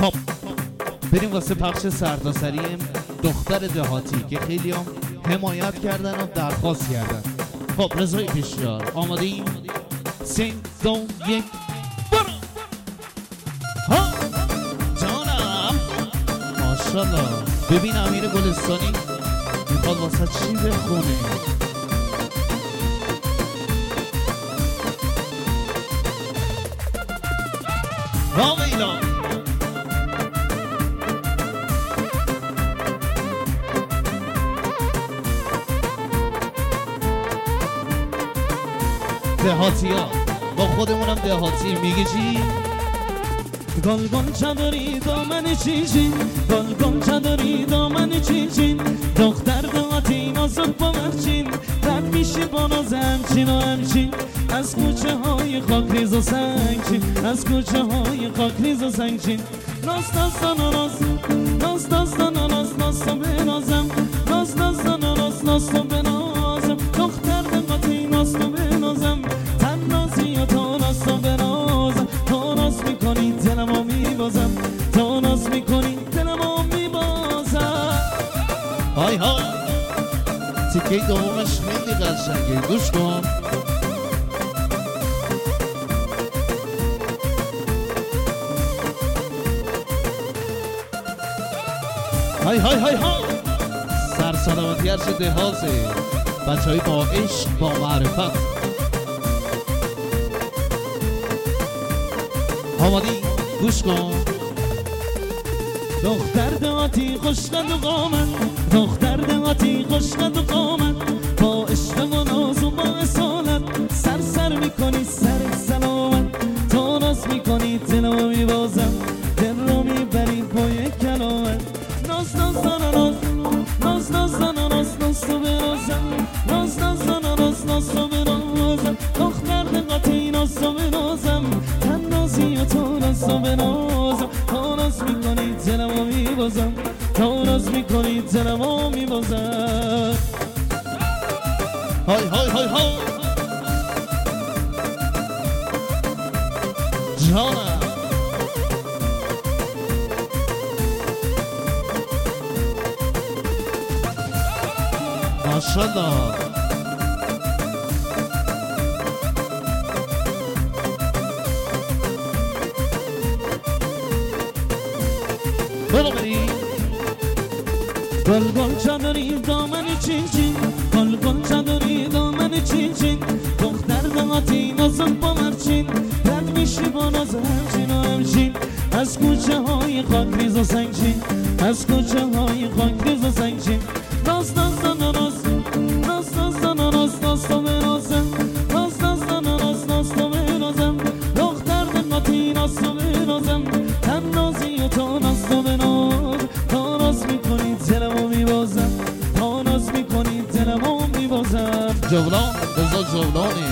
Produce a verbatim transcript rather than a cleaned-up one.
خب بریم واسه پخش سرتاسری دختر دهاتی که خیلی هم حمایت کردن و درخواست کردن. خب رضای پیشیار آماده ایم؟ سه دو یک برو. ها جانم ماشالله. ببین امیر گلستانی میخواد واسه چی بخونه. راویلا دهاتی ها با خودمونم دهاتی. میگه چی؟ گل گل چداری دامن چیچین، گل گل چداری دامن چیچین، دختر دهاتی نازک با مرچین، رد میشی با ناز همچین و همچین، از کوچه های خاک ریز و سنگچین، از کوچه های خاک ریز و سنگچین. ناز ناز ناز ناز ناز ناز ناز بنازم، ناز ناز ناز ناز بنازم، دختر دهاتی ناز بنازم، تن نازی و تو ناز بنازم، تو ناز میکنی دلمو میبازم، تو ناز میکنی دلمو میبازم. های های تیکه دومش خیلی قشنگه، گوش کن. های های های های سرسلامتی هرش دهازه بچه های با عشق با معرفت. آمادی؟ گوش کن. دختر دهاتی خوشقد و قامت، دختر دهاتی خوشقد و قامت، با عشق و ناز و با اصالت، سر سر میکنی سر سلامت، تو ناز میکنی دلمو میبازم، دل رو میبری پای کلامت. ناز ناز ناز ناز ناز ناز ناز تو بنازم، ناز ناز ناز ناز تو بنازم، دختر دهاتی ناز تو بنازم، تن نازی و تو ناز تو بنازم، تو ناز میکنی دلمو میبازم، تو ناز میکنی دلمو میبازم. های های های های جانم ماشالله. برو بریم. گل گل چداری دامن چین چین، گل گل چداری دامن چین چین، دختر دهاتی نازک با مرچین، رد میشی با ناز همچین و همچین، از کوچه های خاک ریز و سنگچین، از کوچه های خاک ریز و سنگچین. ناز ناز ناز ناز ناز ناز ناز تو بنازم، ناز ناز ناز ناز تو بنازم، دختر دهاتی ناز تو بنازم، تن نازی و تو ناز تو بناز، تو ناز میکنی دلمو میبازم، تو ناز میکنی دلمو میبازم. جولان رضا جولانی